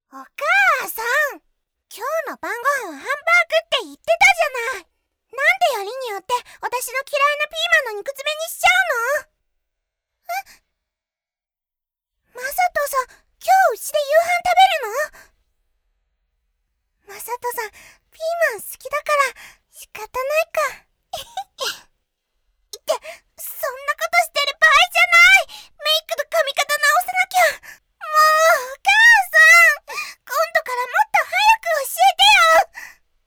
お母さん、今日の晩ご飯はハンバーグって言ってたじゃない。なんでよりによって私の嫌いな